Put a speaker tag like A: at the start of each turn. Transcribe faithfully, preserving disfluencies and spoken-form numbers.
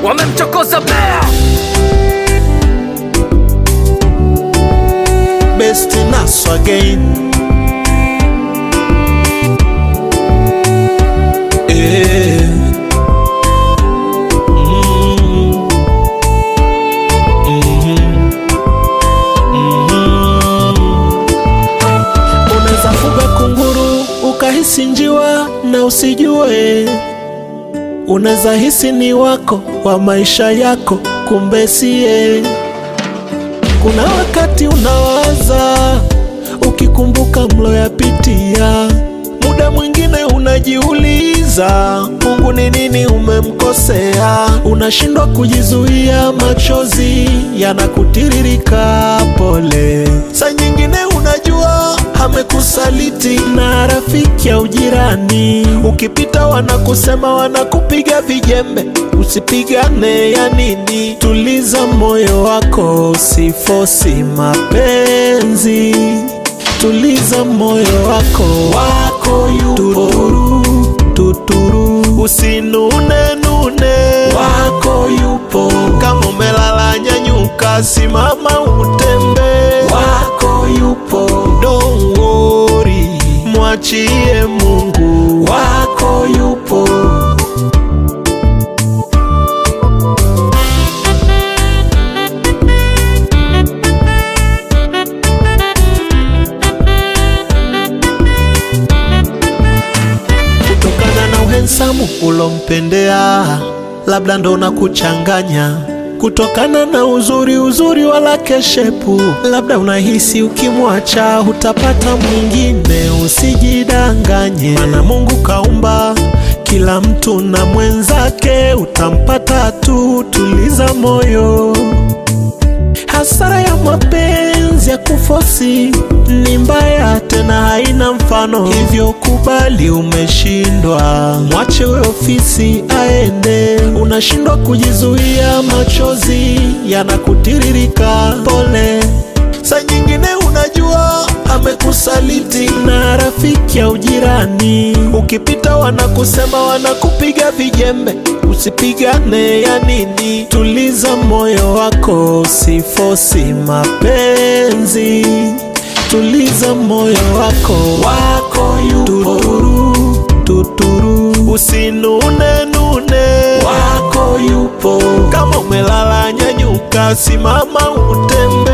A: wamemchokoza bea.
B: Best Naso again. Yeah. Mm-hmm. Mm-hmm. Mm-hmm. Unaweza fuga kunguru ukahisi njiwa na usijue. Unaweza hisi ni wako wa maisha yako, kumbe siye. Kuna wakati unawaza ukikumbuka mloyapitia. Muda mwingine unajiuliza Mungu ni nini umemkosea. Unashindwa kujizuia, machozi yanakutiririka pole. Saa nyingine unajua amekusaliti na rafiki au jirani. Ukipita wanakusema, wanakupiga vijembe. Usipigane ya nini? Tuliza moyo wako, usifosi mapenzi. Tuliza moyo wako, wako yupo. Tuturu, tuturu, usinune nune, wako yupo. Kama umelala nyanyuka, simama utembe, wako yupo. Don't worry, mwachie Mungu, wako yupo. Samu ulompendea labda ndo na kuchanganya. Kutokana na uzuri uzuri wala keshepu, labda unahisi ukimwacha utapata mwingine. Usijidanganye, maana Mungu kaumba kila mtu na mwenzake, utampata tu. Tuliza moyo, hasara ya mapenzi ya kufosi ni mbaya, tena haina mfano. Hivyo kubali umeshindwa, mwache we ofisi aende. Unashindwa kujizuia, machozi yanakutiririka pole. Saa nyingine unajua amekusaliti na rafiki au jirani. Ukipita wanakusema, wanakupiga vijembe. Usipigane ya nini? Tuliza moyo wako, usifosi mapenzi. Tuliza moyo wako, wako yupo. Tuturu, tuturu, usinune nune, wako yupo. Kama umelala nyanyuka, simama utembe,